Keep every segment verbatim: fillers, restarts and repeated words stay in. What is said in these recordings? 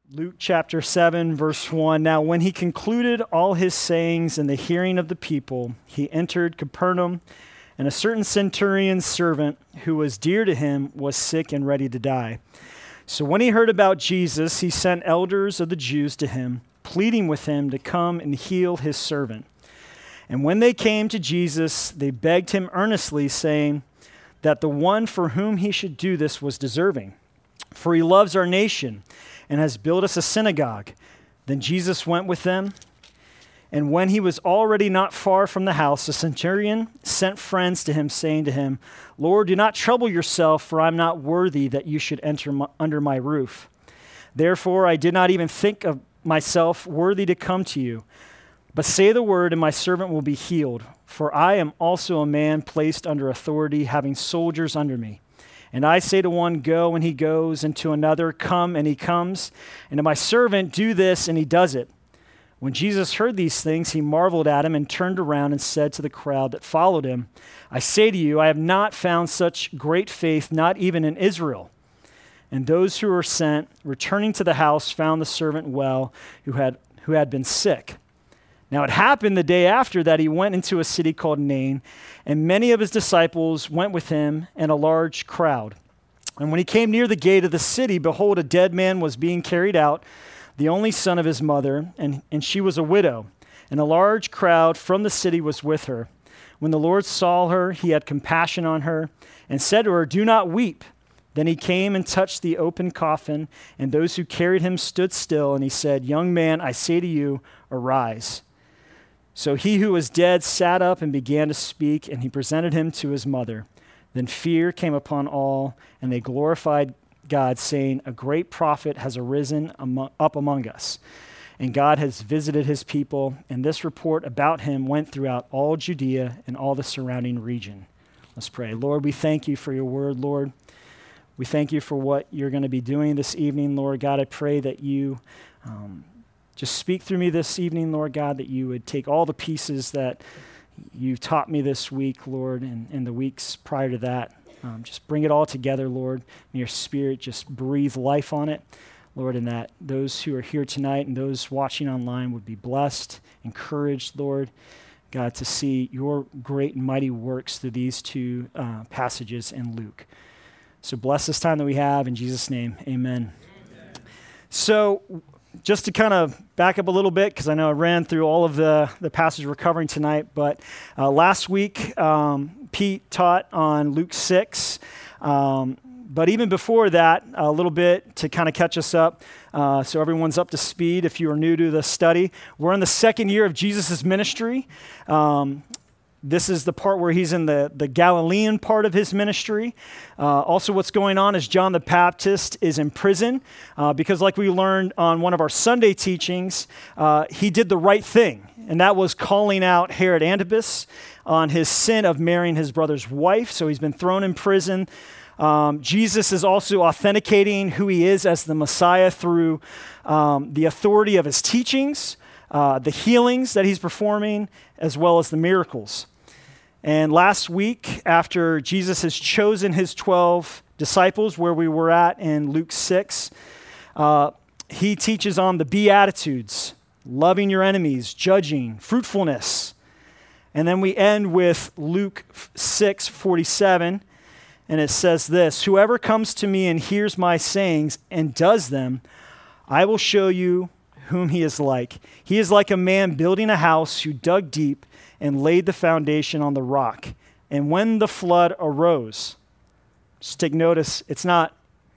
Luke chapter seven, verse one. Now, when he concluded all his sayings in the hearing of the people, he entered Capernaum, and a certain centurion's servant who was dear to him was sick and ready to die. So when he heard about Jesus, he sent elders of the Jews to him, pleading with him to come and heal his servant. And when they came to Jesus, they begged him earnestly, saying that the one for whom he should do this was deserving, for he loves our nation and has built us a synagogue. Then Jesus went with them, and when he was already not far from the house, the centurion sent friends to him, saying to him, Lord, do not trouble yourself, for I am not worthy that you should enter my, under my roof. Therefore I did not even think of myself worthy to come to you, but say the word, and my servant will be healed. For I am also a man placed under authority, having soldiers under me. And I say to one, go, and he goes, and to another, come, and he comes. And to my servant, do this, and he does it. When Jesus heard these things, he marveled at him and turned around and said to the crowd that followed him, I say to you, I have not found such great faith, not even in Israel. And those who were sent, returning to the house, found the servant well, who had, who had been sick. Now it happened the day after that he went into a city called Nain, and many of his disciples went with him, and a large crowd. And when he came near the gate of the city, behold, a dead man was being carried out, the only son of his mother, and, and she was a widow. And a large crowd from the city was with her. When the Lord saw her, he had compassion on her, and said to her, do not weep. Then he came and touched the open coffin, and those who carried him stood still, and he said, young man, I say to you, arise. So he who was dead sat up and began to speak, and he presented him to his mother. Then fear came upon all, and they glorified God, saying, a great prophet has arisen among, up among us, and God has visited his people, and this report about him went throughout all Judea and all the surrounding region. Let's pray. Lord, we thank you for your word, Lord. We thank you for what you're going to be doing this evening, Lord God. I pray that you um, just speak through me this evening, Lord God, that you would take all the pieces that you've taught me this week, Lord, and, and the weeks prior to that. Um, just bring it all together, Lord. May your Spirit just breathe life on it, Lord, and that those who are here tonight and those watching online would be blessed, encouraged, Lord, God, to see your great and mighty works through these two uh, passages in Luke. So bless this time that we have. In Jesus' name, amen. Amen. So just to kind of back up a little bit, because I know I ran through all of the, the passage we're covering tonight, but uh, last week, um, Pete taught on Luke six. Um, but even before that, a little bit to kind of catch us up, uh, so everyone's up to speed if you are new to the study. We're in the second year of Jesus' ministry. Um, This is the part where he's in the, the Galilean part of his ministry. Uh, also, what's going on is John the Baptist is in prison uh, because, like we learned on one of our Sunday teachings, uh, he did the right thing, and that was calling out Herod Antipas on his sin of marrying his brother's wife. So he's been thrown in prison. Um, Jesus is also authenticating who he is as the Messiah through um, the authority of his teachings, Uh, the healings that he's performing, as well as the miracles. And last week, after Jesus has chosen his twelve disciples, where we were at in Luke six, uh, he teaches on the Beatitudes, loving your enemies, judging, fruitfulness. And then we end with Luke six forty-seven, and it says this, whoever comes to me and hears my sayings and does them, I will show you whom he is like. He is like a man building a house who dug deep and laid the foundation on the rock. And when the flood arose, just take notice, it's not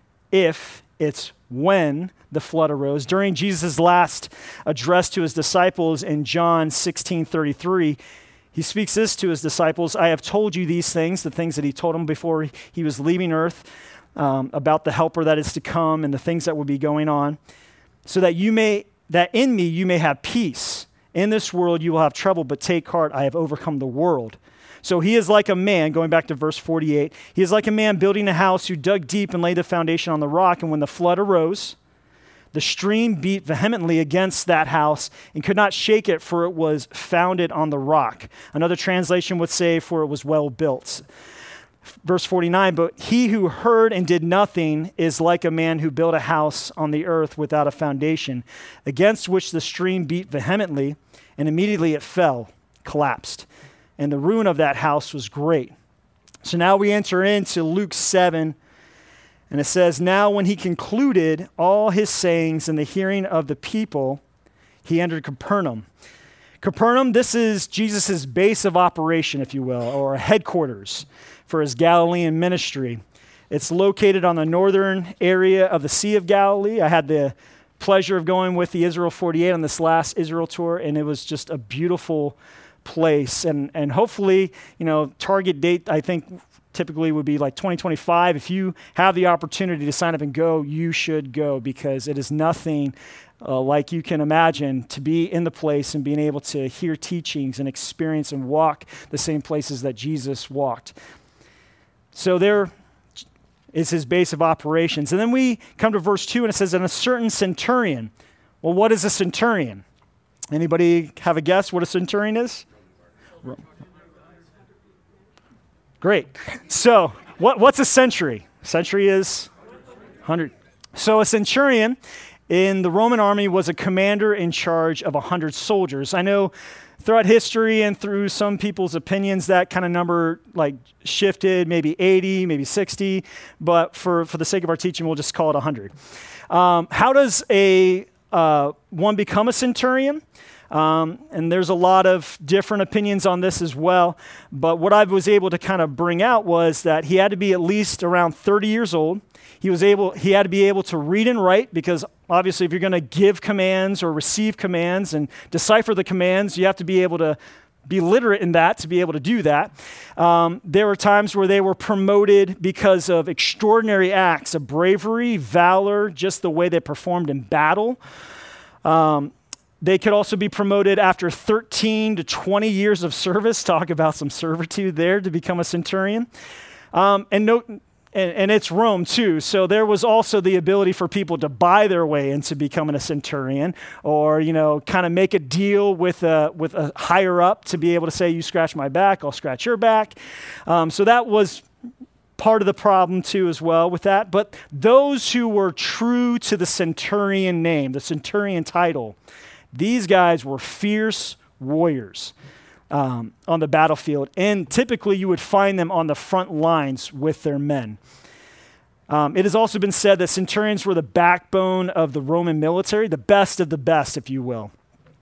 if, it's when the flood arose. During Jesus' last address to his disciples in John sixteen thirty-three, he speaks this to his disciples, I have told you these things, the things that he told them before he was leaving earth, um, about the helper that is to come and the things that will be going on, so that you may that in me you may have peace. In this world you will have trouble, but take heart, I have overcome the world. So he is like a man, going back to verse forty-eight, he is like a man building a house who dug deep and laid the foundation on the rock, and when the flood arose, the stream beat vehemently against that house and could not shake it, for it was founded on the rock. Another translation would say, for it was well built. Verse forty-nine, but he who heard and did nothing is like a man who built a house on the earth without a foundation, against which the stream beat vehemently, and immediately it fell, collapsed. And the ruin of that house was great. So now we enter into Luke seven, and it says, now when he concluded all his sayings in the hearing of the people, he entered Capernaum. Capernaum, this is Jesus' base of operation, if you will, or headquarters for his Galilean ministry. It's located on the northern area of the Sea of Galilee. I had the pleasure of going with the Israel forty-eight on this last Israel tour, and it was just a beautiful place. And and hopefully, you know, target date, I think, typically would be like twenty twenty-five. If you have the opportunity to sign up and go, you should go, because it is nothing uh, like you can imagine to be in the place and being able to hear teachings and experience and walk the same places that Jesus walked. So there is his base of operations. And then we come to verse two, and it says, and a certain centurion. Well, what is a centurion? Anybody have a guess what a centurion is? Great. So what, what's a century? A century is one hundred. So a centurion in the Roman army was a commander in charge of one hundred soldiers. I know throughout history and through some people's opinions, that kind of number like shifted, maybe eighty, maybe sixty, but for, for the sake of our teaching, we'll just call it one hundred. Um, how does a uh, one become a centurion? Um, and there's a lot of different opinions on this as well, but what I was able to kind of bring out was that he had to be at least around thirty years old. He was able, he had to be able to read and write, because obviously if you're going to give commands or receive commands and decipher the commands, you have to be able to be literate in that to be able to do that. Um, there were times where they were promoted because of extraordinary acts of bravery, valor, just the way they performed in battle. Um, They could also be promoted after thirteen to twenty years of service. Talk about some servitude there to become a centurion. Um, and, no, and, and it's Rome too. So there was also the ability for people to buy their way into becoming a centurion, or, you know, kind of make a deal with a, with a higher up to be able to say, you scratch my back, I'll scratch your back. Um, so that was part of the problem too as well with that. But those who were true to the centurion name, the centurion title, these guys were fierce warriors um, on the battlefield, and typically you would find them on the front lines with their men. Um, it has also been said that centurions were the backbone of the Roman military, the best of the best, if you will.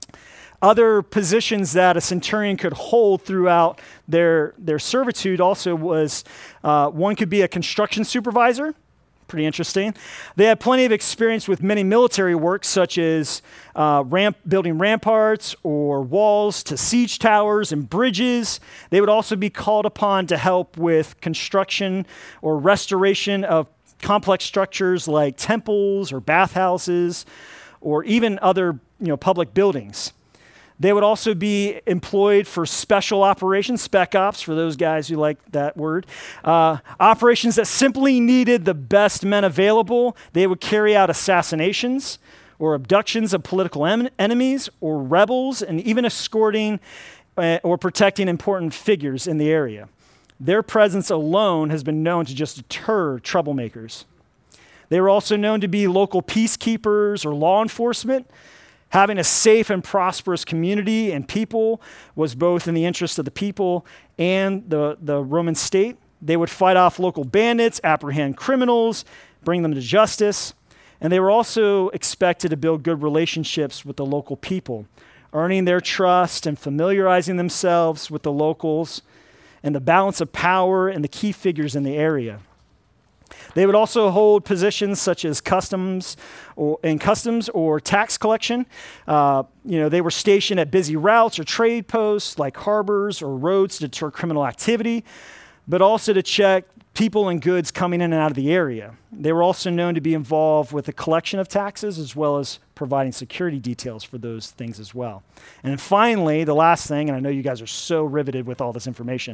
Other positions that a centurion could hold throughout their, their servitude also was, uh, one could be a construction supervisor. Pretty interesting. They had plenty of experience with many military works, such as uh, ramp, building ramparts or walls to siege towers and bridges. They would also be called upon to help with construction or restoration of complex structures like temples or bathhouses, or even other, you know, public buildings. They would also be employed for special operations, spec ops, for those guys who like that word. Uh, operations that simply needed the best men available. They would carry out assassinations or abductions of political em- enemies or rebels, and even escorting uh, or protecting important figures in the area. Their presence alone has been known to just deter troublemakers. They were also known to be local peacekeepers or law enforcement. Having a safe and prosperous community and people was both in the interest of the people and the, the Roman state. They would fight off local bandits, apprehend criminals, bring them to justice, and they were also expected to build good relationships with the local people, earning their trust and familiarizing themselves with the locals and the balance of power and the key figures in the area. They would also hold positions such as customs or in customs or tax collection. Uh, you know, they were stationed at busy routes or trade posts like harbors or roads to deter criminal activity, but also to check people and goods coming in and out of the area. They were also known to be involved with the collection of taxes as well as providing security details for those things as well. And finally, the last thing, and I know you guys are so riveted with all this information,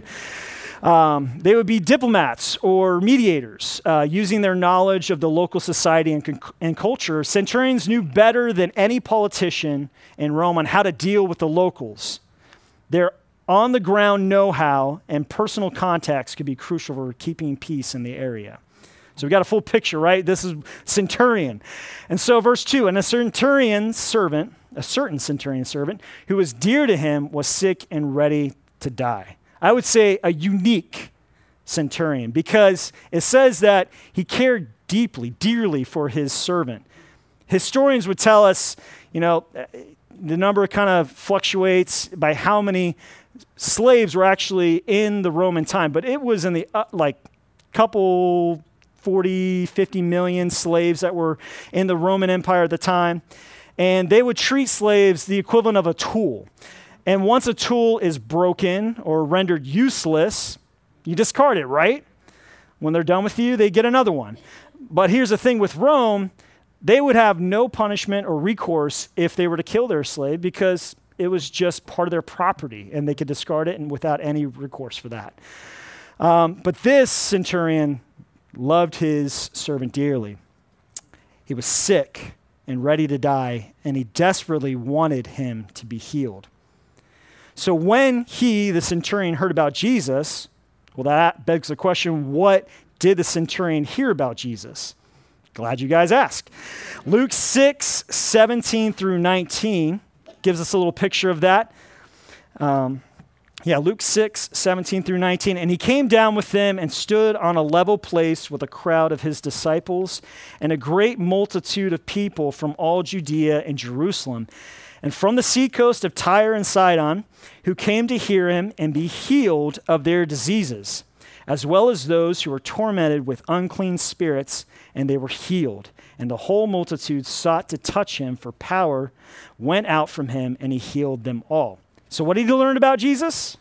Um, they would be diplomats or mediators, uh, using their knowledge of the local society and, con- and culture. Centurions knew better than any politician in Rome on how to deal with the locals. Their on-the-ground know-how and personal contacts could be crucial for keeping peace in the area. So we got a full picture, right? This is centurion. And so verse two, and a centurion servant, a certain centurion servant, who was dear to him, was sick and ready to die. I would say a unique centurion, because it says that he cared deeply, dearly for his servant. Historians would tell us, you know, the number kind of fluctuates by how many slaves were actually in the Roman time, but it was in the uh, like couple forty, fifty million slaves that were in the Roman Empire at the time. And they would treat slaves the equivalent of a tool. And once a tool is broken or rendered useless, you discard it, right? When they're done with you, they get another one. But here's the thing with Rome, they would have no punishment or recourse if they were to kill their slave, because it was just part of their property and they could discard it and without any recourse for that. Um, but this centurion loved his servant dearly. He was sick and ready to die, and he desperately wanted him to be healed. So when he, the centurion, heard about Jesus, well, that begs the question, what did the centurion hear about Jesus? Glad you guys asked. Luke six, seventeen through nineteen gives us a little picture of that. Um, yeah, Luke six, seventeen through nineteen. And he came down with them and stood on a level place with a crowd of his disciples and a great multitude of people from all Judea and Jerusalem, and from the seacoast of Tyre and Sidon, who came to hear him and be healed of their diseases, as well as those who were tormented with unclean spirits, and they were healed. And the whole multitude sought to touch him, for power went out from him, and he healed them all. So what did he learn about Jesus?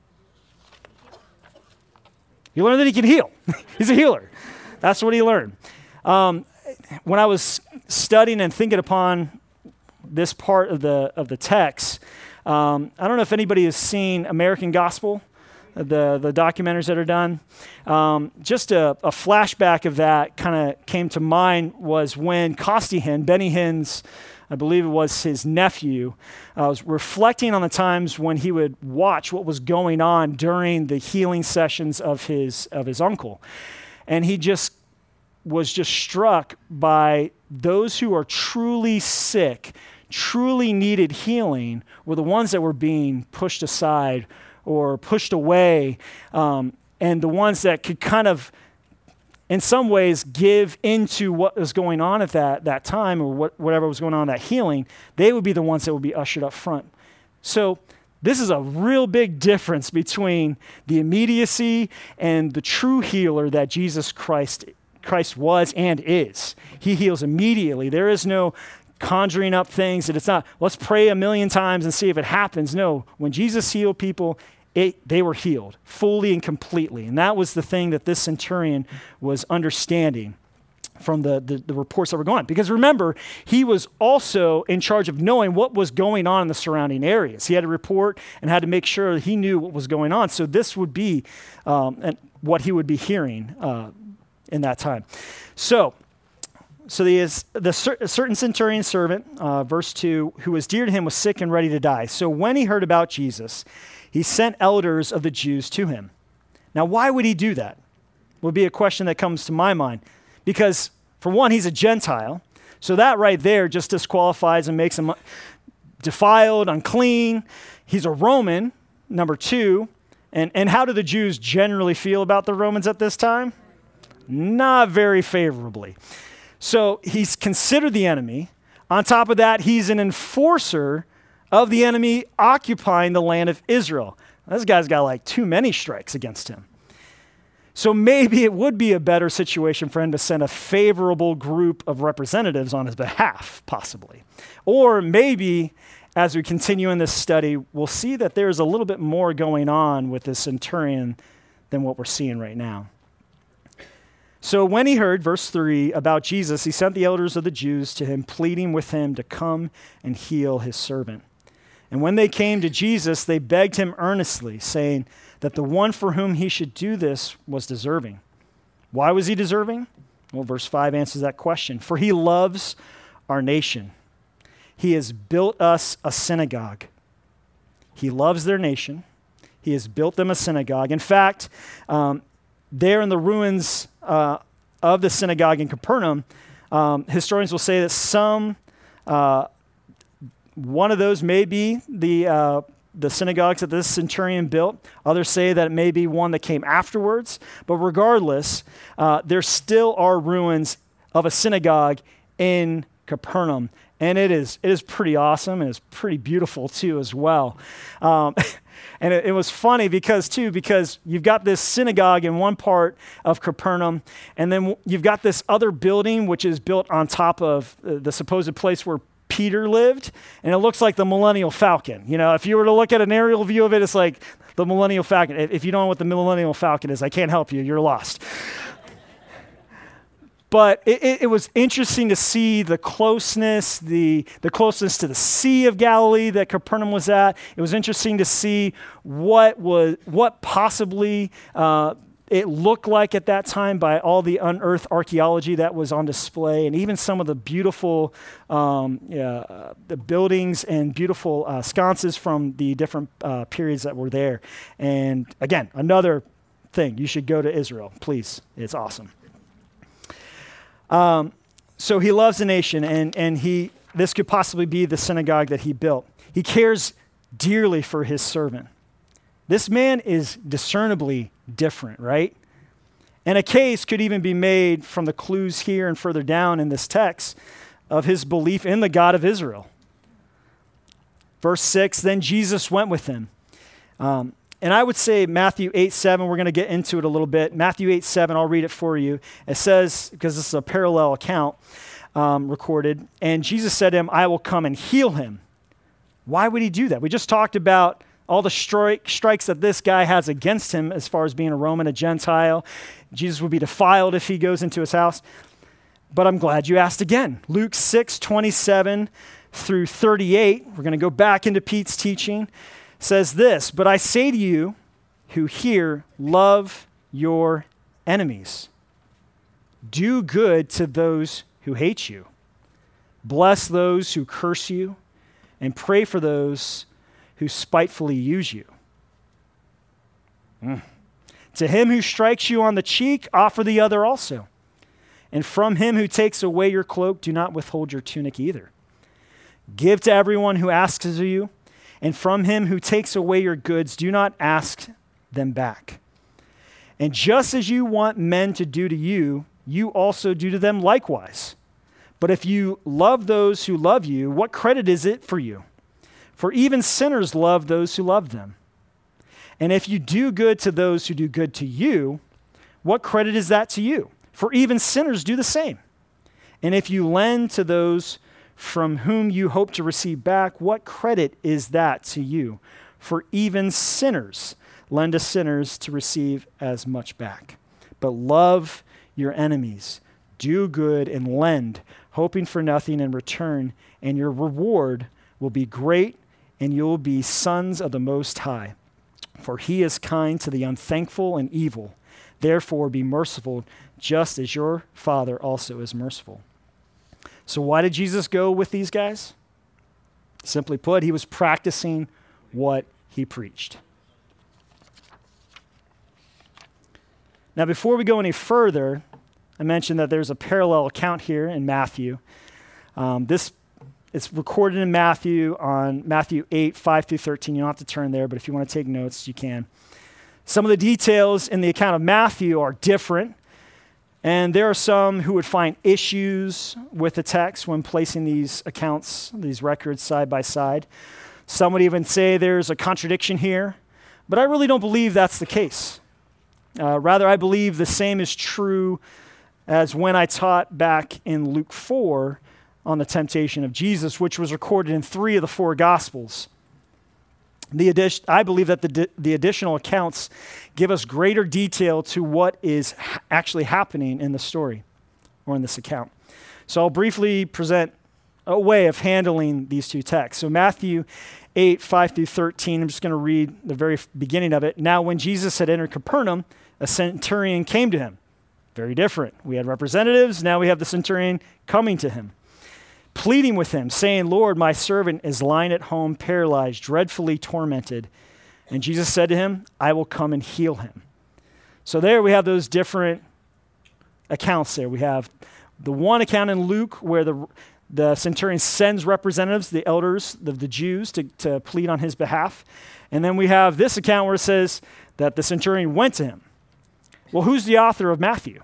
He learned that he can heal. He's a healer. That's what he learned. Um, when I was studying and thinking upon this part of the of the text, um, I don't know if anybody has seen American Gospel, the, the documentaries that are done. Um, just a, a flashback of that kind of came to mind was when Costi Hinn, Benny Hinn's, I believe it was his nephew, uh, was reflecting on the times when he would watch what was going on during the healing sessions of his of his uncle. And he just was just struck by those who are truly sick, truly needed healing, were the ones that were being pushed aside or pushed away, um, and the ones that could kind of, in some ways, give into what was going on at that, that time, or what, whatever was going on, that healing, they would be the ones that would be ushered up front. So this is a real big difference between the immediacy and the true healer that Jesus Christ, Christ was and is. He heals immediately. There is no conjuring up things, that it's not, let's pray a million times and see if it happens. No, when Jesus healed people, It, they were healed fully and completely. And that was the thing that this centurion was understanding from the, the, the reports that were going on. Because remember, he was also in charge of knowing what was going on in the surrounding areas. He had to report and had to make sure that he knew what was going on. So this would be um, what he would be hearing uh, in that time. So, so the, is, the cer- certain centurion servant, uh, verse two, who was dear to him, was sick and ready to die. So when he heard about Jesus, he sent elders of the Jews to him. Now, why would he do that? Would be a question that comes to my mind. Because, for one, he's a Gentile. So that right there just disqualifies and makes him defiled, unclean. He's a Roman, number two. And, and how do the Jews generally feel about the Romans at this time? Not very favorably. So he's considered the enemy. On top of that, he's an enforcer of the enemy occupying the land of Israel. This guy's got like too many strikes against him. So maybe it would be a better situation for him to send a favorable group of representatives on his behalf, possibly. Or maybe, as we continue in this study, we'll see that there's a little bit more going on with this centurion than what we're seeing right now. So when he heard, verse three, about Jesus, he sent the elders of the Jews to him, pleading with him to come and heal his servant. And when they came to Jesus, they begged him earnestly, saying that the one for whom he should do this was deserving. Why was he deserving? Well, verse five answers that question. For he loves our nation. He has built us a synagogue. He loves their nation. He has built them a synagogue. In fact, um, there in the ruins uh, of the synagogue in Capernaum, um, historians will say that some, uh, one of those may be the uh, the synagogues that this centurion built. Others say that it may be one that came afterwards. But regardless, uh, there still are ruins of a synagogue in Capernaum. And it is it is pretty awesome, and it's pretty beautiful too as well. Um, and it, it was funny because too, because you've got this synagogue in one part of Capernaum, and then you've got this other building which is built on top of uh, the supposed place where Peter lived, and it looks like the Millennial Falcon. You know, if you were to look at an aerial view of it, it's like the Millennial Falcon. If you don't know what the Millennial Falcon is, I can't help you. You're lost. But it, it, it was interesting to see the closeness, the, the closeness to the Sea of Galilee that Capernaum was at. It was interesting to see what was what possibly uh, it looked like at that time by all the unearthed archaeology that was on display, and even some of the beautiful um, yeah, uh, the buildings and beautiful uh, sconces from the different uh, periods that were there. And again, another thing, you should go to Israel, please. It's awesome. Um, so he loves the nation, and, and he this could possibly be the synagogue that he built. He cares dearly for his servant. This man is discernibly different, right? And a case could even be made from the clues here and further down in this text of his belief in the God of Israel. Verse six, then Jesus went with him. Um, And I would say Matthew eight seven, we're going to get into it a little bit. Matthew eight seven, I'll read it for you. It says, because this is a parallel account um, recorded, and Jesus said to him, I will come and heal him. Why would he do that? We just talked about all the strike, strikes that this guy has against him as far as being a Roman, a Gentile. Jesus would be defiled if he goes into his house. But I'm glad you asked again. Luke six twenty-seven through thirty-eight, we're going to go back into Pete's teaching, says this, but I say to you who hear, love your enemies. Do good to those who hate you. Bless those who curse you, and pray for those who spitefully use you. Mm. To him who strikes you on the cheek, offer the other also. And from him who takes away your cloak, do not withhold your tunic either. Give to everyone who asks of you, and from him who takes away your goods, do not ask them back. And just as you want men to do to you, you also do to them likewise. But if you love those who love you, what credit is it for you? For even sinners love those who love them. And if you do good to those who do good to you, what credit is that to you? For even sinners do the same. And if you lend to those from whom you hope to receive back, what credit is that to you? For even sinners lend to sinners to receive as much back. But love your enemies, do good and lend, hoping for nothing in return, and your reward will be great, and you will be sons of the Most High. For he is kind to the unthankful and evil. Therefore be merciful, just as your Father also is merciful. So why did Jesus go with these guys? Simply put, he was practicing what he preached. Now, before we go any further, I mentioned that there's a parallel account here in Matthew. Um, this it's recorded in Matthew on Matthew eight, five through thirteen. You don't have to turn there, but if you want to take notes, you can. Some of the details in the account of Matthew are different. And there are some who would find issues with the text when placing these accounts, these records side by side. Some would even say there's a contradiction here, but I really don't believe that's the case. Uh, rather, I believe the same is true as when I taught back in Luke four on the temptation of Jesus, which was recorded in three of the four Gospels. The addition, I believe that the, the additional accounts give us greater detail to what is ha- actually happening in the story or in this account. So I'll briefly present a way of handling these two texts. So Matthew eight, five through thirteen, I'm just going to read the very f- beginning of it. Now when Jesus had entered Capernaum, a centurion came to him. Very different. We had representatives, now we have the centurion coming to him, pleading with him, saying, Lord, my servant is lying at home, paralyzed, dreadfully tormented. And Jesus said to him, I will come and heal him. So there we have those different accounts there. We have the one account in Luke where the the centurion sends representatives, the elders of the Jews, to, to plead on his behalf. And then we have this account where it says that the centurion went to him. Well, who's the author of Matthew?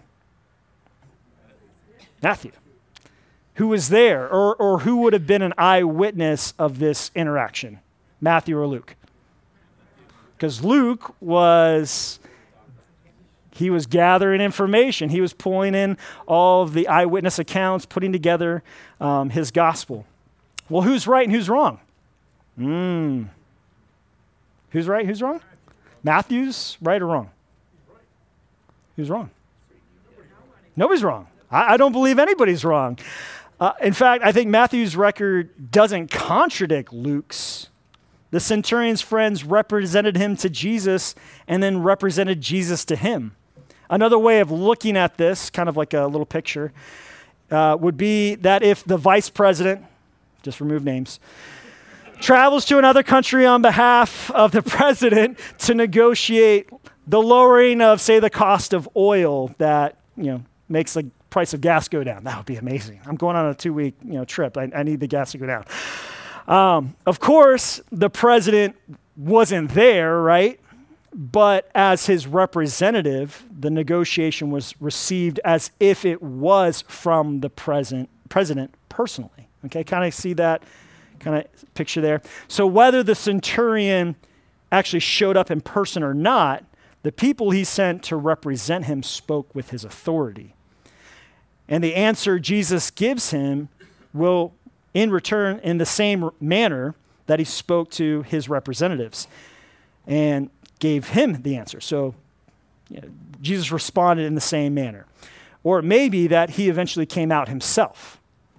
Matthew. Who was there, or, or who would have been an eyewitness of this interaction? Matthew or Luke? Because Luke was, he was gathering information. He was pulling in all of the eyewitness accounts, putting together um, his gospel. Well, who's right and who's wrong? Mm. Who's right, who's wrong? Matthew's right or wrong? Who's wrong? Nobody's wrong. I, I don't believe anybody's wrong. Uh, in fact, I think Matthew's record doesn't contradict Luke's. The centurion's friends represented him to Jesus and then represented Jesus to him. Another way of looking at this, kind of like a little picture, uh, would be that if the vice president, just remove names, travels to another country on behalf of the president to negotiate the lowering of, say, the cost of oil that, you know, makes the price of gas go down. That would be amazing. I'm going on a two-week, you know, trip. I, I need the gas to go down. Um, of course, the president wasn't there, right? But as his representative, the negotiation was received as if it was from the present, president personally. Okay, kind of see that kind of picture there. So whether the centurion actually showed up in person or not, the people he sent to represent him spoke with his authority. And the answer Jesus gives him will, in return, in the same manner that he spoke to his representatives and gave him the answer. So you know, Jesus responded in the same manner. Or it may be that he eventually came out himself.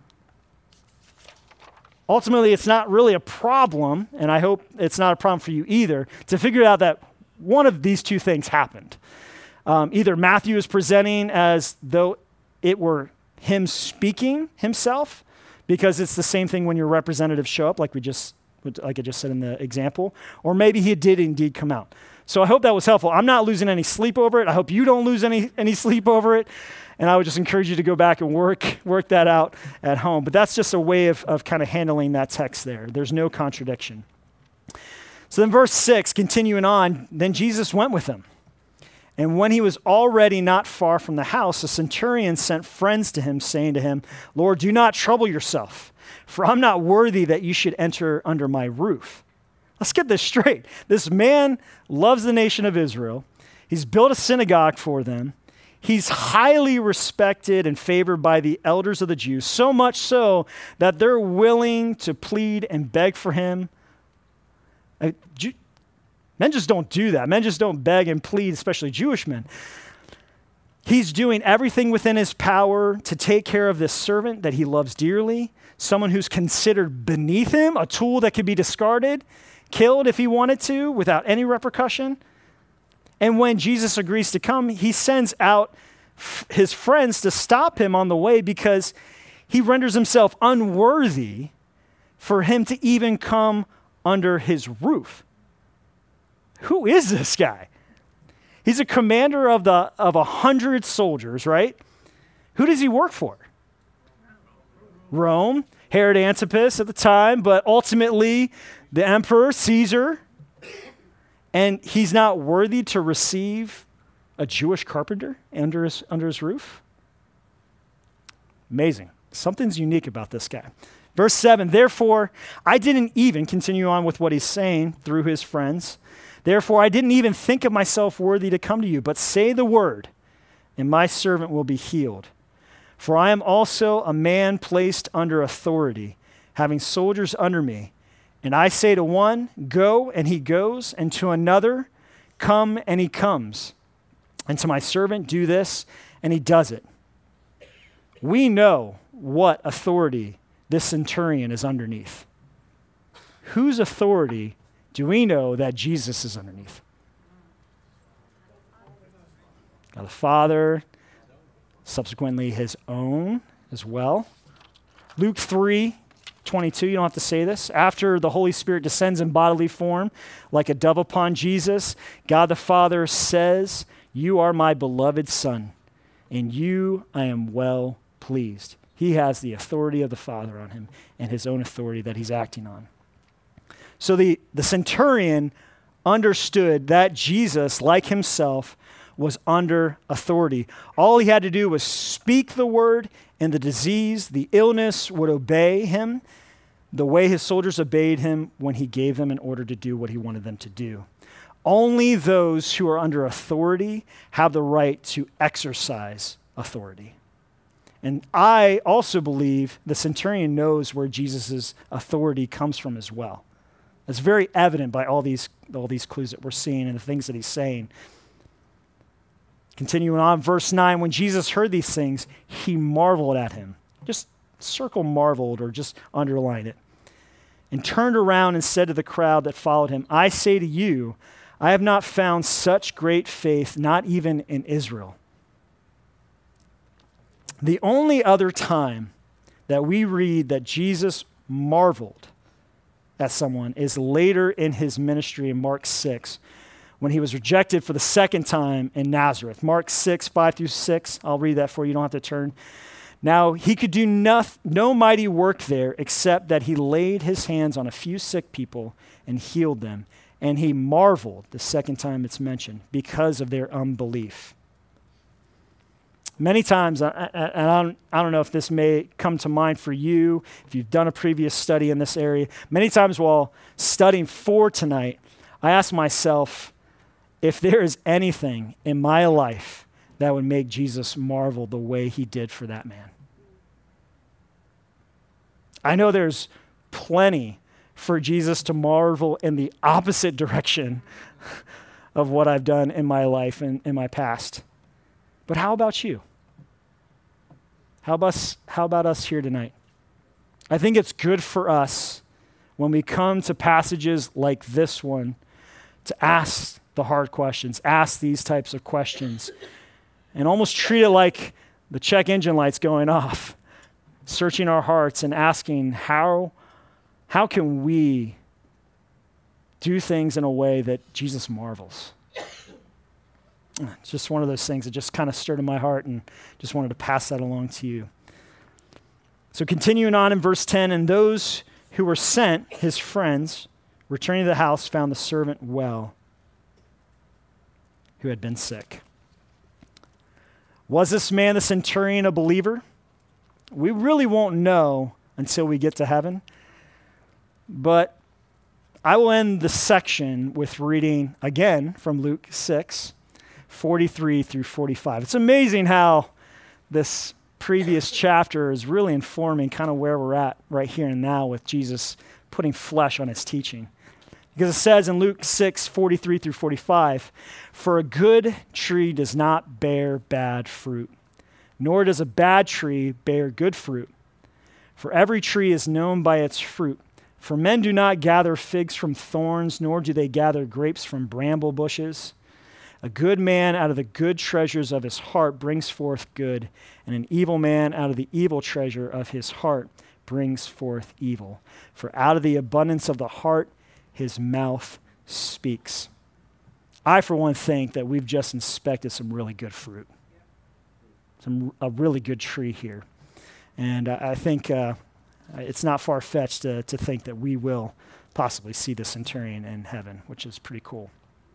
Ultimately, it's not really a problem, and I hope it's not a problem for you either, to figure out that one of these two things happened. Um, either Matthew is presenting as though it were him speaking himself, because it's the same thing when your representatives show up, like we just, like I just said in the example, or maybe he did indeed come out. So I hope that was helpful. I'm not losing any sleep over it. I hope you don't lose any any sleep over it. And I would just encourage you to go back and work work that out at home. But that's just a way of, of kind of handling that text there. There's no contradiction. So then verse six, continuing on, then Jesus went with them. And when he was already not far from the house, the centurion sent friends to him, saying to him, Lord, do not trouble yourself, for I'm not worthy that you should enter under my roof. Let's get this straight. This man loves the nation of Israel. He's built a synagogue for them. He's highly respected and favored by the elders of the Jews, so much so that they're willing to plead and beg for him. Uh, Ju- men just don't do that. Men just don't beg and plead, especially Jewish men. He's doing everything within his power to take care of this servant that he loves dearly, someone who's considered beneath him, a tool that could be discarded, killed if he wanted to without any repercussion. And when Jesus agrees to come, he sends out f- his friends to stop him on the way because he renders himself unworthy for him to even come under his roof. Who is this guy? He's a commander of the of a hundred soldiers, right? Who does he work for? Rome, Herod Antipas at the time, but ultimately the emperor, Caesar. And he's not worthy to receive a Jewish carpenter under his, under his roof? Amazing. Something's unique about this guy. Verse seven, therefore, I didn't even, continue on with what he's saying through his friends, therefore, I didn't even think of myself worthy to come to you, but say the word, and my servant will be healed. For I am also a man placed under authority, having soldiers under me. And I say to one, go, and he goes, and to another, come, and he comes. And to my servant, do this, and he does it. We know what authority this centurion is underneath. Whose authority do we know that Jesus is underneath? God the Father, subsequently his own as well. Luke three, twenty-two, you don't have to say this. After the Holy Spirit descends in bodily form like a dove upon Jesus, God the Father says, "You are my beloved Son, in you I am well pleased." He has the authority of the Father on him and his own authority that he's acting on. So the, the centurion understood that Jesus, like himself, was under authority. All he had to do was speak the word, and the disease, the illness would obey him the way his soldiers obeyed him when he gave them an order to do what he wanted them to do. Only those who are under authority have the right to exercise authority. And I also believe the centurion knows where Jesus' authority comes from as well. It's very evident by all these, all these clues that we're seeing and the things that he's saying. Continuing on, verse nine, when Jesus heard these things, he marveled at him. Just circle marveled or just underline it. And turned around and said to the crowd that followed him, "I say to you, I have not found such great faith, not even in Israel." The only other time that we read that Jesus marveled at someone is later in his ministry in Mark six, when he was rejected for the second time in Nazareth. Mark six, five through six, I'll read that for you, you don't have to turn. Now, he could do no, no mighty work there except that he laid his hands on a few sick people and healed them. And he marveled, the second time it's mentioned, because of their unbelief. Many times, and I don't, I don't know if this may come to mind for you, if you've done a previous study in this area, many times while studying for tonight, I ask myself if there is anything in my life that would make Jesus marvel the way he did for that man. I know there's plenty for Jesus to marvel in the opposite direction of what I've done in my life and in my past. But how about you? How about, us, how about us here tonight? I think it's good for us when we come to passages like this one to ask the hard questions, ask these types of questions, and almost treat it like the check engine light's going off, searching our hearts and asking how, how can we do things in a way that Jesus marvels? It's just one of those things that just kind of stirred in my heart and just wanted to pass that along to you. So continuing on in verse ten, and those who were sent, his friends, returning to the house, found the servant well, who had been sick. Was this man, the centurion, a believer? We really won't know until we get to heaven. But I will end the section with reading again from Luke six, forty-three through forty-five. It's amazing how this previous chapter is really informing kind of where we're at right here and now with Jesus putting flesh on his teaching. Because it says in Luke six, forty-three through forty-five, "For a good tree does not bear bad fruit, nor does a bad tree bear good fruit. For every tree is known by its fruit. For men do not gather figs from thorns, nor do they gather grapes from bramble bushes. A good man out of the good treasures of his heart brings forth good, and an evil man out of the evil treasure of his heart brings forth evil. For out of the abundance of the heart, his mouth speaks." I, for one, think that we've just inspected some really good fruit, some a really good tree here. And uh, I think uh, it's not far-fetched to, to think that we will possibly see the centurion in heaven, which is pretty cool.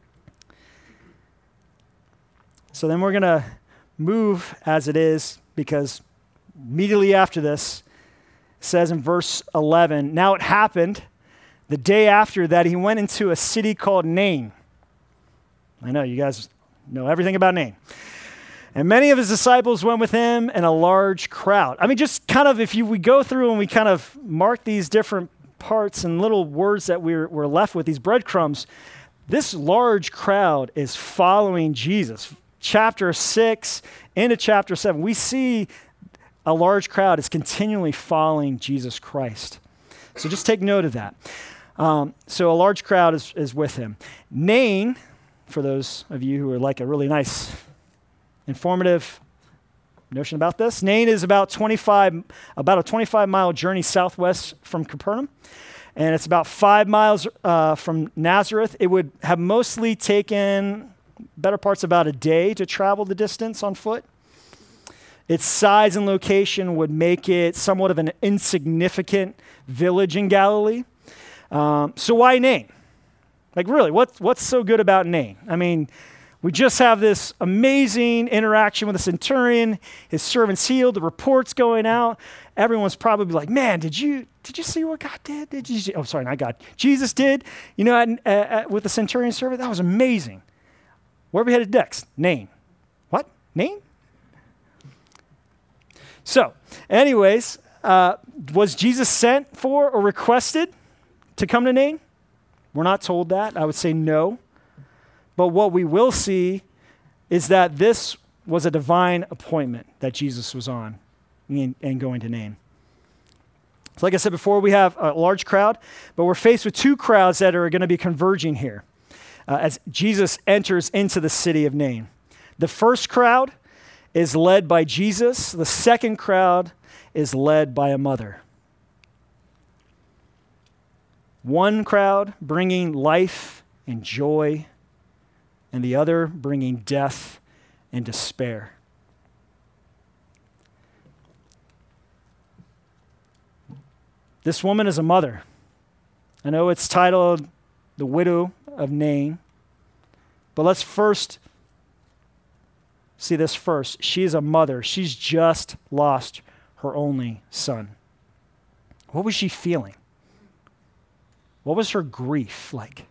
So then we're going to move as it is, because immediately after this, it says in verse eleven, "Now it happened the day after that he went into a city called Nain." I know you guys know everything about Nain. "And many of his disciples went with him, and a large crowd." I mean, just kind of if you we go through and we kind of mark these different parts and little words that we're, we're left with, these breadcrumbs, this large crowd is following Jesus. Chapter six into chapter seven, we see a large crowd is continually following Jesus Christ. So just take note of that. Um, so a large crowd is, is with him. Nain, for those of you who are like a really nice, informative notion about this? Nain is about twenty-five, about a twenty-five mile journey southwest from Capernaum, and it's about five miles uh, from Nazareth. It would have mostly taken better parts about a day to travel the distance on foot. Its size and location would make it somewhat of an insignificant village in Galilee. Um, so why Nain? Like really, what, what's so good about Nain? I mean, we just have this amazing interaction with the centurion. His servant's healed. The report's going out. Everyone's probably like, man, did you did you see what God did? Did you see? Oh, sorry, not God. Jesus did. You know, at, at, with the centurion servant, that was amazing. Where are we headed next? Nain. What? Nain? So, anyways, uh, was Jesus sent for or requested to come to Nain? We're not told that. I would say no. But what we will see is that this was a divine appointment that Jesus was on and, and going to Nain. So like I said before, we have a large crowd, but we're faced with two crowds that are going to be converging here uh, as Jesus enters into the city of Nain. The first crowd is led by Jesus. The second crowd is led by a mother. One crowd bringing life and joy, and the other bringing death and despair. This woman is a mother. I know it's titled The Widow of Nain, but let's first see this first. She is a mother. She's just lost her only son. What was she feeling? What was her grief like?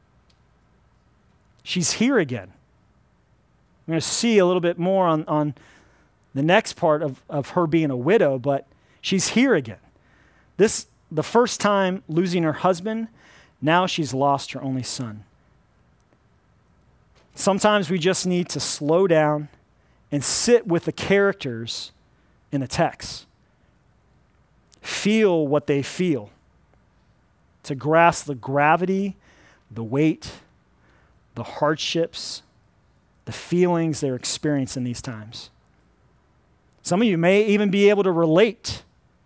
She's here again. We're going to see a little bit more on, on the next part of, of her being a widow, but she's here again. This, the first time losing her husband, now she's lost her only son. Sometimes we just need to slow down and sit with the characters in the text. Feel what they feel, to grasp the gravity, the weight, the hardships, the feelings they're experiencing these times. Some of you may even be able to relate.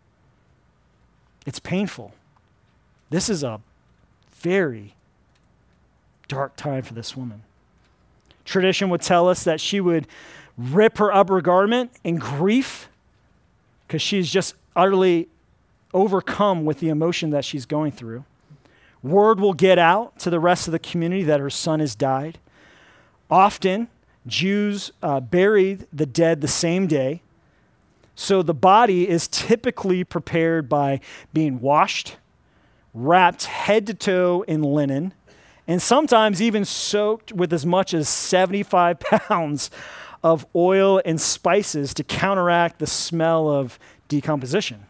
It's painful. This is a very dark time for this woman. Tradition would tell us that she would rip her upper garment in grief because she's just utterly overcome with the emotion that she's going through. Word will get out to the rest of the community that her son has died. Often, Jews uh, buried the dead the same day. So the body is typically prepared by being washed, wrapped head to toe in linen, and sometimes even soaked with as much as seventy-five pounds of oil and spices to counteract the smell of decomposition.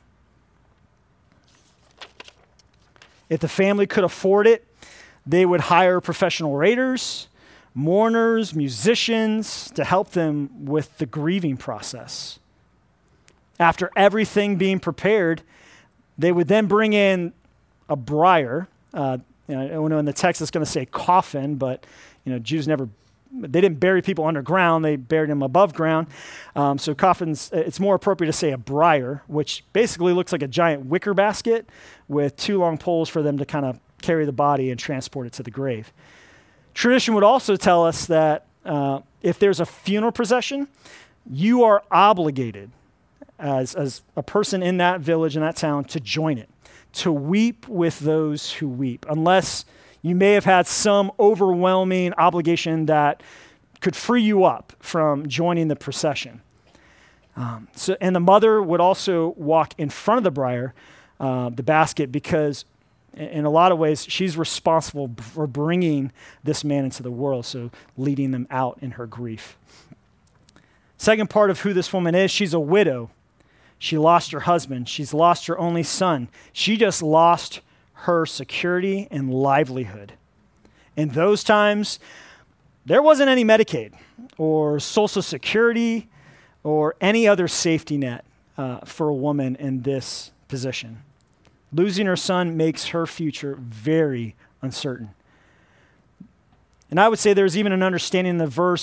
If the family could afford it, they would hire professional raiders, mourners, musicians to help them with the grieving process. After everything being prepared, they would then bring in a briar. Uh, you know, in the text it's going to say coffin, but you know, Jews never, they didn't bury people underground, they buried them above ground. Um, so coffins, it's more appropriate to say a briar, which basically looks like a giant wicker basket with two long poles for them to kind of carry the body and transport it to the grave. Tradition would also tell us that uh, if there's a funeral procession, you are obligated as, as a person in that village, in that town, to join it, to weep with those who weep, unless you may have had some overwhelming obligation that could free you up from joining the procession. Um, so, and the mother would also walk in front of the briar, uh, the basket, because in a lot of ways, she's responsible for bringing this man into the world, so leading them out in her grief. Second part of who this woman is, she's a widow. She lost her husband. She's lost her only son. She just lost her security and livelihood. In those times, there wasn't any Medicaid or Social Security or any other safety net uh, for a woman in this position. Losing her son makes her future very uncertain. And I would say there's even an understanding in the verse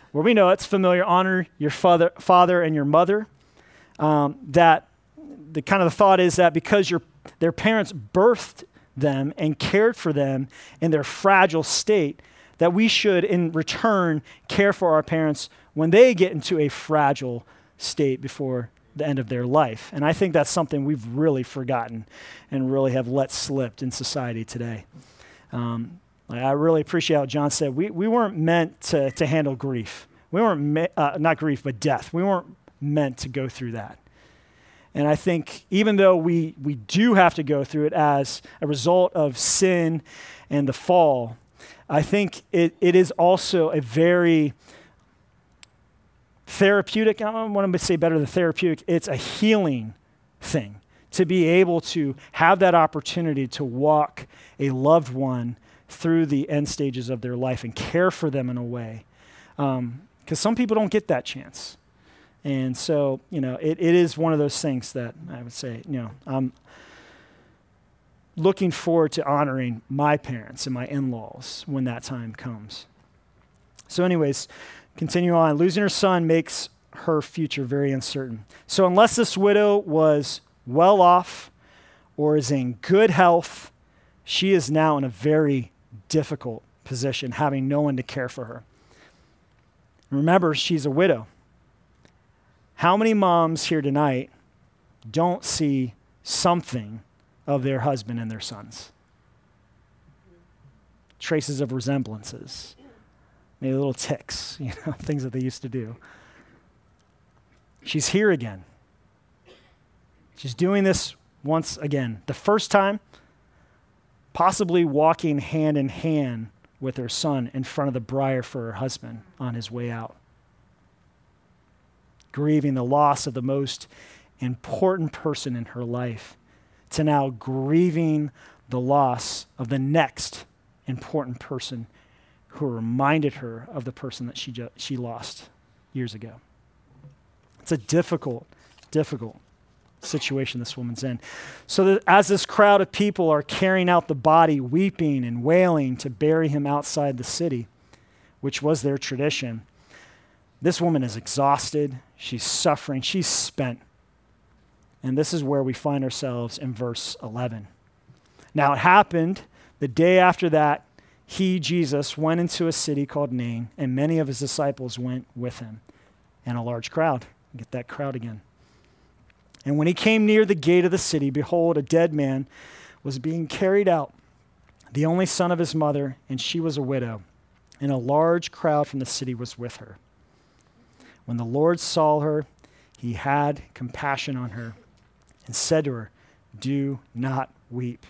where we know it's familiar, honor your father, father and your mother. Um, that the kind of the thought is that because your their parents birthed them and cared for them in their fragile state, that we should in return care for our parents when they get into a fragile state before the end of their life. And I think that's something we've really forgotten and really have let slip in society today. Um, I really appreciate what John said. We we weren't meant to, to handle grief. We weren't, me- uh, not grief, but death. We weren't meant to go through that. And I think even though we, we do have to go through it as a result of sin and the fall, I think it, it is also a very therapeutic, I don't want to say better than therapeutic, it's a healing thing to be able to have that opportunity to walk a loved one through the end stages of their life and care for them in a way. Because um, some people don't get that chance. And so, you know, it, it is one of those things that I would say, you know, I'm looking forward to honoring my parents and my in-laws when that time comes. So anyways, continue on. Losing her son makes her future very uncertain. So unless this widow was well off or is in good health, she is now in a very difficult position, having no one to care for her. Remember, she's a widow. How many moms here tonight don't see something of their husband and their sons? Traces of resemblances, maybe little ticks, you know, things that they used to do. She's here again. She's doing this once again. The first time, possibly walking hand in hand with her son in front of the briar for her husband on his way out. Grieving the loss of the most important person in her life, to now grieving the loss of the next important person who reminded her of the person that she ju- she lost years ago. It's a difficult, difficult situation this woman's in. So that as this crowd of people are carrying out the body, weeping and wailing to bury him outside the city, which was their tradition, this woman is exhausted, she's suffering, she's spent. And this is where we find ourselves in verse eleven. Now it happened the day after that, he, Jesus, went into a city called Nain, and many of his disciples went with him, and a large crowd. Get that crowd again. And when he came near the gate of the city, behold, a dead man was being carried out, the only son of his mother, and she was a widow, and a large crowd from the city was with her. When the Lord saw her, he had compassion on her and said to her, "Do not weep."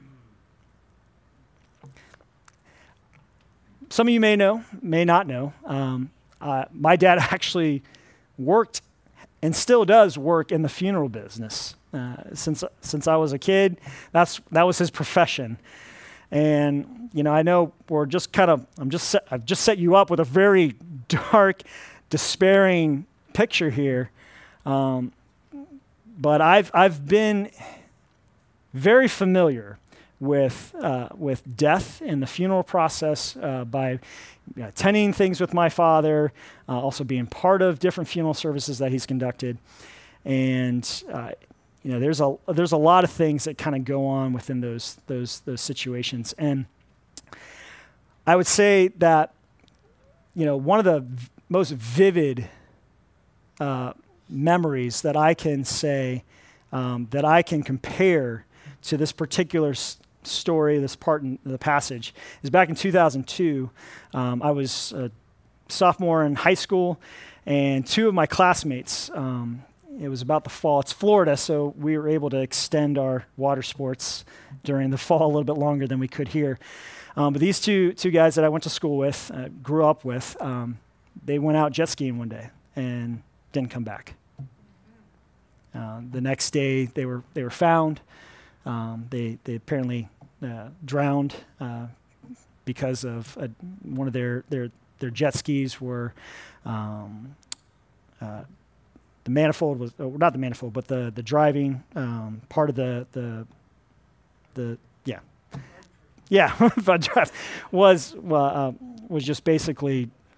Some of you may know, may not know, um, uh, my dad actually worked and still does work in the funeral business. Uh, since since I was a kid, that's that was his profession. And you know, I know we're just kind of I'm just set, I've just set you up with a very dark, despairing picture here. Um, but I've I've been very familiar with uh, with death and the funeral process uh, by attending things with my father, uh, also being part of different funeral services that he's conducted, and uh, you know, there's a there's a lot of things that kind of go on within those those those situations, and I would say that you know one of the v- most vivid uh, memories that I can say um, that I can compare to this particular s- story, this part in the passage, is back in two thousand two. Um, I was a sophomore in high school, and two of my classmates, um, it was about the fall. It's Florida, so we were able to extend our water sports during the fall a little bit longer than we could here. Um, but these two two guys that I went to school with, uh, grew up with, um, they went out jet skiing one day and didn't come back. Uh, the next day, they were they were found. Um, they they apparently uh, drowned uh, because of a, one of their their their jet skis were um, uh, the manifold was uh, not the manifold, but the the driving um, part of the the the yeah yeah was well, uh, was just basically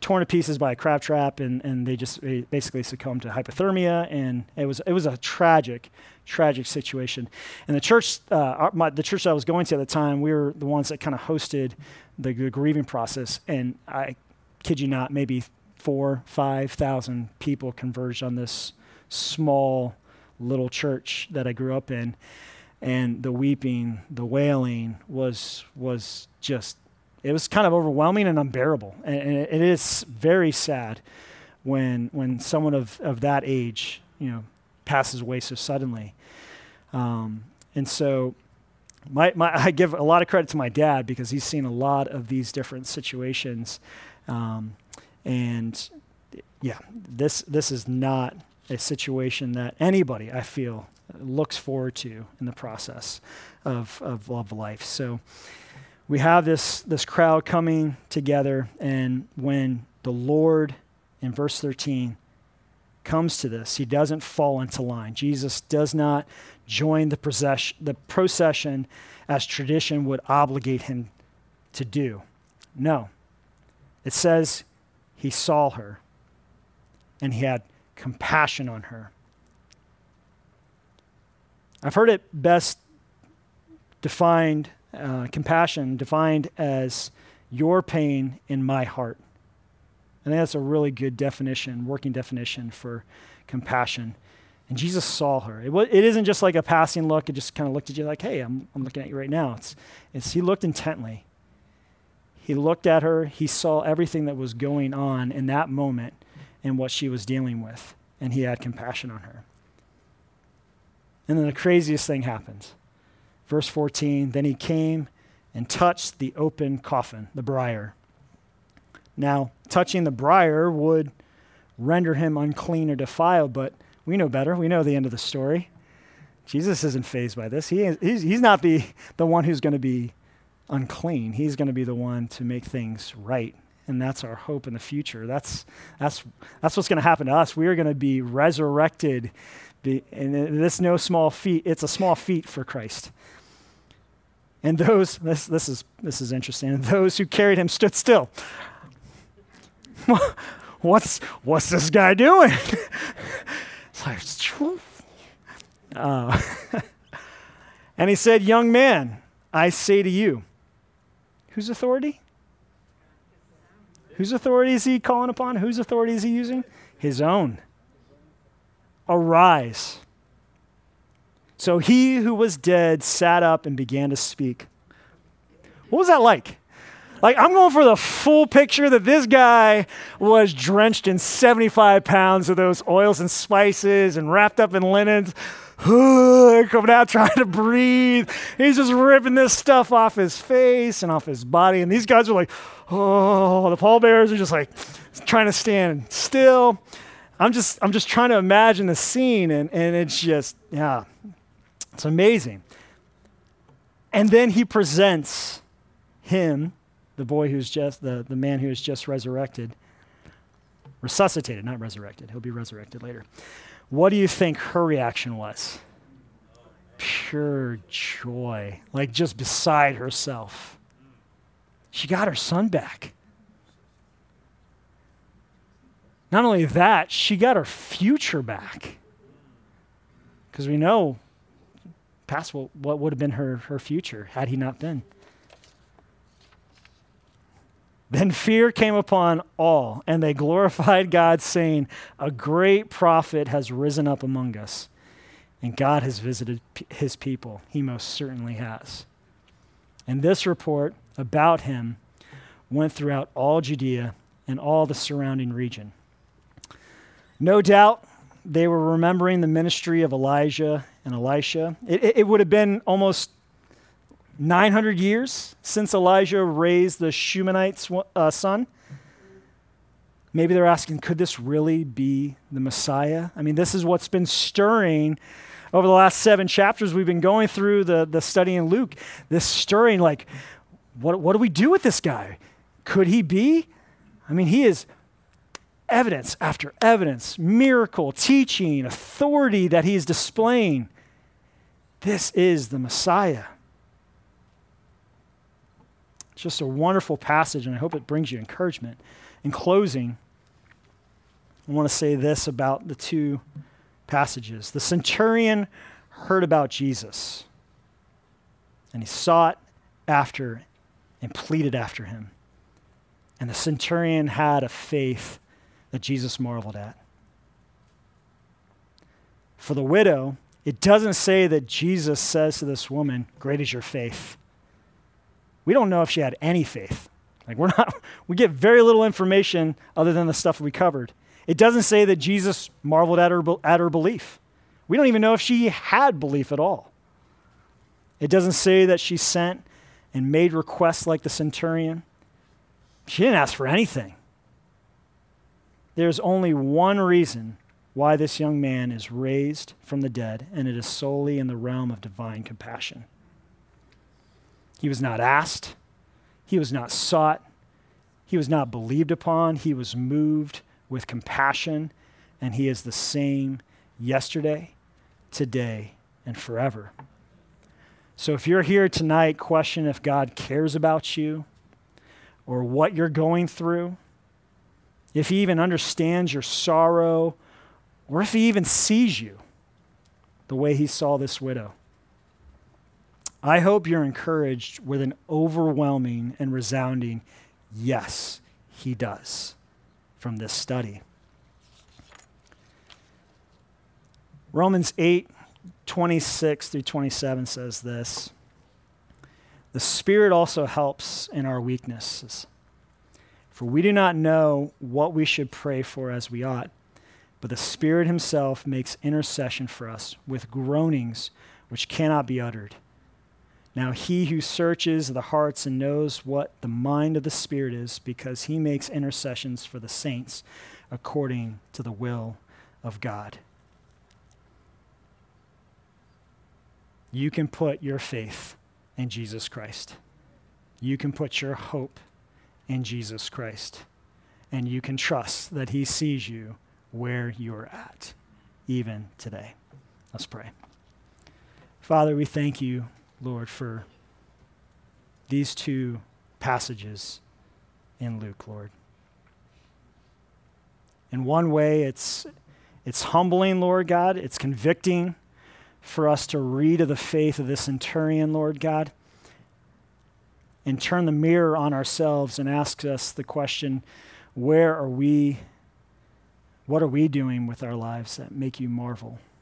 torn to pieces by a crab trap, and, and they just they basically succumbed to hypothermia, and it was it was a tragic, tragic situation. And the church, uh, our, my, the church that I was going to at the time, we were the ones that kind of hosted the, the grieving process, and I kid you not, maybe four, five thousand people converged on this small little church that I grew up in, and the weeping, the wailing was was just. It was kind of overwhelming and unbearable. And, and it, it is very sad when when someone of, of that age, you know, passes away so suddenly. Um, and so my, my I give a lot of credit to my dad because he's seen a lot of these different situations. Um, and yeah, this this is not a situation that anybody, I feel, looks forward to in the process of, of love life. So we have this, this crowd coming together, and when the Lord, in verse thirteen, comes to this, he doesn't fall into line. Jesus does not join the procession, the procession as tradition would obligate him to do. No. It says he saw her, and he had compassion on her. I've heard it best defined Uh, compassion defined as your pain in my heart. I think that's a really good definition, working definition for compassion. And Jesus saw her. It, w- it isn't just like a passing look. It just kind of looked at you like, hey, I'm, I'm looking at you right now. It's, it's, he looked intently. He looked at her. He saw everything that was going on in that moment and what she was dealing with. And he had compassion on her. And then the craziest thing happens. Verse fourteen, then he came and touched the open coffin, the briar. Now, touching the briar would render him unclean or defiled, but we know better. We know the end of the story. Jesus isn't fazed by this. He is, he's, he's not the, the one who's going to be unclean. He's going to be the one to make things right, and that's our hope in the future. That's, that's, that's what's going to happen to us. We are going to be resurrected, be, and this no small feat. It's a small feat for Christ. And those, this, this is this is interesting, and those who carried him stood still. what's what's this guy doing? It's like, it's true. Uh, and he said, young man, I say to you, whose authority? Whose authority is he calling upon? Whose authority is he using? His own. Arise. So he who was dead sat up and began to speak. What was that like? Like, I'm going for the full picture that this guy was drenched in seventy-five pounds of those oils and spices and wrapped up in linens, coming out trying to breathe. He's just ripping this stuff off his face and off his body. And these guys are like, oh, the pallbearers are just like trying to stand still. I'm just, I'm just trying to imagine the scene, and, and it's just, yeah. It's amazing. And then he presents him, the boy who's just, the, the man who is just resurrected, resuscitated, not resurrected. He'll be resurrected later. What do you think her reaction was? Pure joy, like just beside herself. She got her son back. Not only that, she got her future back. Because we know past what, what would have been her, her future had he not been. Then fear came upon all, and they glorified God, saying, a great prophet has risen up among us, and God has visited p- his people. He most certainly has. And this report about him went throughout all Judea and all the surrounding region. No doubt they were remembering the ministry of Elijah and Elisha. It, it, it would have been almost nine hundred years since Elijah raised the Shumanite's uh, son. Maybe they're asking, could this really be the Messiah? I mean, this is what's been stirring over the last seven chapters. We've been going through the, the study in Luke. This stirring, like, what, what do we do with this guy? Could he be? I mean, he is evidence after evidence, miracle, teaching, authority that he is displaying. This is the Messiah. It's just a wonderful passage, and I hope it brings you encouragement In closing, I want to say this about the two passages. The centurion heard about Jesus, and he sought after and pleaded after him. And the centurion had a faith that Jesus marveled at. For the widow, it doesn't say that Jesus says to this woman, "Great is your faith." We don't know if she had any faith. Like we're not, we get very little information other than the stuff we covered. It doesn't say that Jesus marveled at her, at her belief. We don't even know if she had belief at all. It doesn't say that she sent and made requests like the centurion. She didn't ask for anything. There's only one reason why this young man is raised from the dead, and it is solely in the realm of divine compassion. He was not asked. He was not sought. He was not believed upon. He was moved with compassion, and he is the same yesterday, today, and forever. So if you're here tonight, question if God cares about you or what you're going through, if he even understands your sorrow, or if he even sees you the way he saw this widow. I hope you're encouraged with an overwhelming and resounding yes, he does from this study. Romans eight, twenty-six through twenty-seven says this: "The Spirit also helps in our weaknesses. For we do not know what we should pray for as we ought, but the Spirit himself makes intercession for us with groanings which cannot be uttered. Now he who searches the hearts and knows what the mind of the Spirit is, because he makes intercessions for the saints according to the will of God." You can put your faith in Jesus Christ. You can put your hope in Jesus Christ. And you can trust that he sees you where you're at, even today. Let's pray. Father, we thank you, Lord, for these two passages in Luke, Lord. In one way, it's it's humbling, Lord God. It's convicting for us to read of the faith of this centurion, Lord God, and turn the mirror on ourselves and ask us the question, where are we, what are we doing with our lives that make you marvel?